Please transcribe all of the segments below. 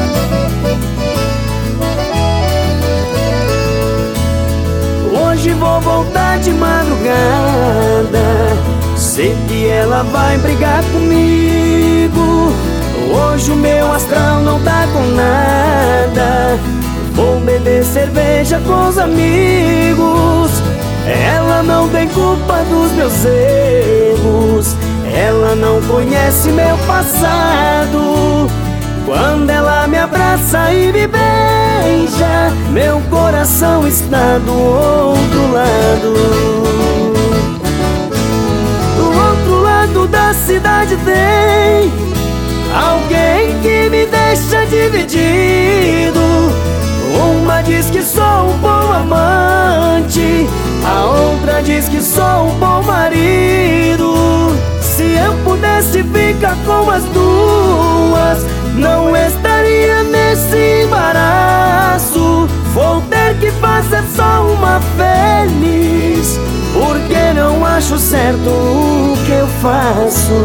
Hoje vou voltar de madrugada, sei que ela vai brigar comigo. Hoje o meu astral não tá com nada, vou beber cerveja com os amigos. Ela não tem culpa dos meus erros, ela não conhece meu passado. Quando ela me abraça e me beija, meu coração está do outro lado. Do outro lado da cidade tem alguém que me deixa dividido. Uma diz que sou um bom amante, a outra diz que sou um bom marido. Se eu pudesse ficar com as duas, não estaria nesse embaraço. Vou ter que fazer só uma feliz, porque não acho certo o que eu faço.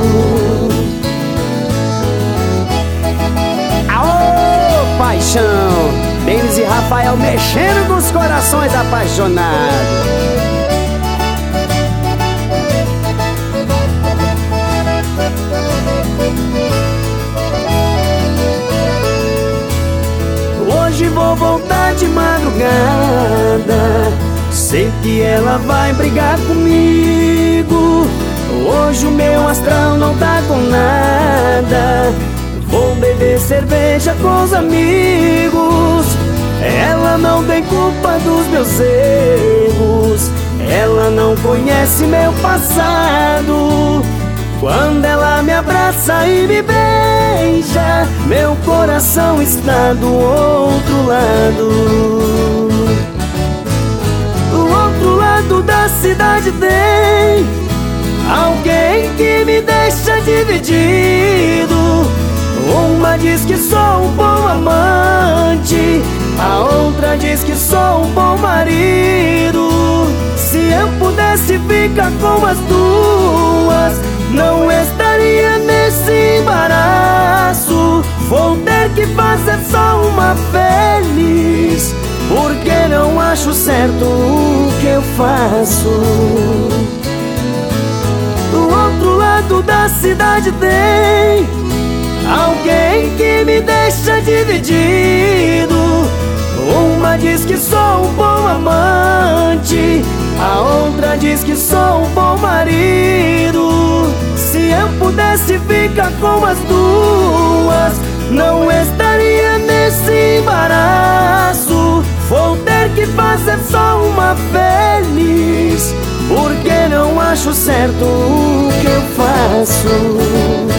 Aô, paixão! Denis e Rafael mexendo com os corações apaixonados. Hoje vou voltar de madrugada, sei que ela vai brigar comigo. Hoje o meu astral não tá com nada, vou beber cerveja com os amigos. Ela não tem culpa dos meus erros, ela não conhece meu passado. Quando ela me abraça e me beija, meu coração está do outro lado. Do outro lado da cidade tem alguém que me deixa dividido. Uma diz que sou um bom amante, a outra diz que sou um bom marido. Se eu pudesse ficar com as duas, não estaria nesse embaraço. Vou ter que fazer só uma feliz, porque não acho certo o que eu faço. Do outro lado da cidade tem alguém que me deixa dividido. Uma diz que sou um bom amante, a outra diz que sou um bom marido. Se eu pudesse ficar com as duas, não estaria nesse embaraço. Vou ter que fazer só uma feliz, porque não acho certo o que eu faço.